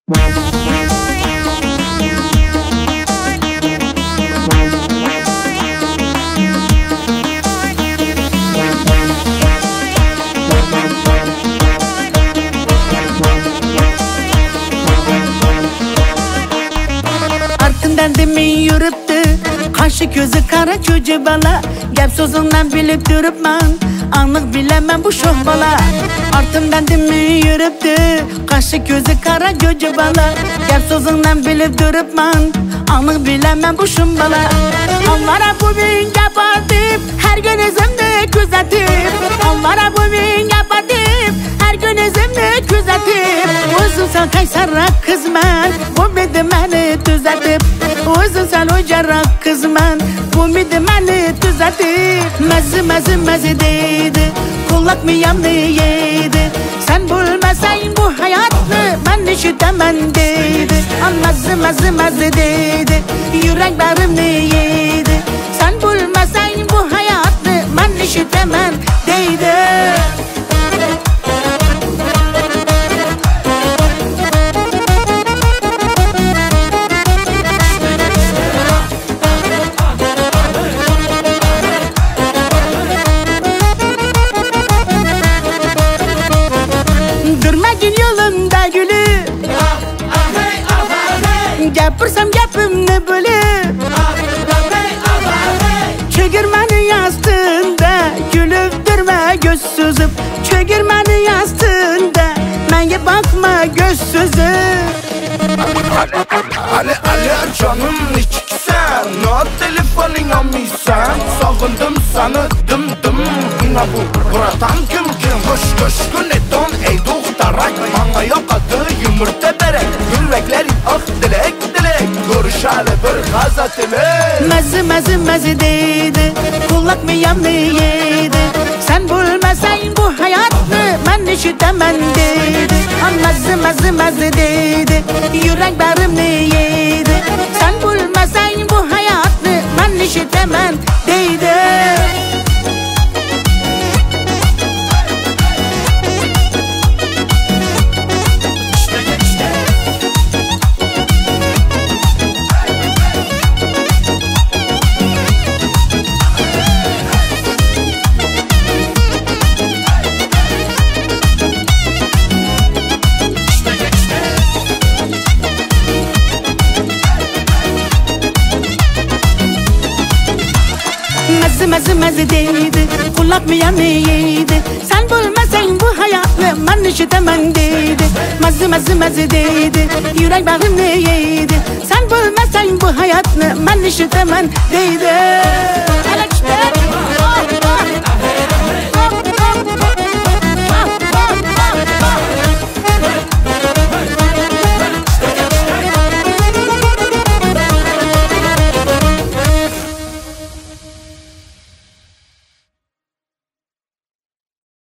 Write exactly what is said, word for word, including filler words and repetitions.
Artından demeyi yürüptü, kaşı gözü kara çocuğu bala. Gep sözünden bilip durupman, anlık bilemem bu şoh bala. Artından demeyi yürüptü, kaşı gözü kara çocuğu bala. Gep sözünden bilip durupman, anlık bilemem bu şoh bala. Onlara bu bin yapadım, her gün izimde gözetip. Onlara bu bin yapadım, her gün izimde gözetip. Uzun sen kaysarrak kızman, bu bedi beni düzeltip. Uzun sen ucarak kızman, bu bedi beni düzeltip. Mezi mezi mezi deydi, kulak mı yandı yedi. Sen bulmasan bu hayatı, ben işitemem deydi. Mezi mezi mezi deydi, yüreklerim yedi. Sen bulmasan bu hayatı, ben işitemem deydi. Yolunda gülü Gepirsem gepimni bölü Çögirmeni yastığında gülüp durma göz süzüp. Çögirmeni yastığında menge bakma göz süzüp. Ali Ali canım içiksen, no telefonin almışsan. Sağındım sana dım dım, ina bu buradan kim kim. Koş koş güneton ey doktarak, bana yok adı yumurta berek. Yüreklerin ah dilek dilek, görüşale bir gazet ile. Mezi mezi mezi deydi, kulak mı yandı yedi. Sen bulmasan bu hayatı, ben işitemem deydi. Mezi mezi mezi deydi, yüreklerim yedi. Sen bulmasan bu hayatı, ben işitemem deydi. Mezi mezi mezi deydi, kulak mı yanı yedi. Sen bulmasan bu hayatı, ben işitemem deydi. Mezi mezi mezi deydi, yürek bağrım yedi. Sen bulmasan bu hayatı, ben işitemem deydi.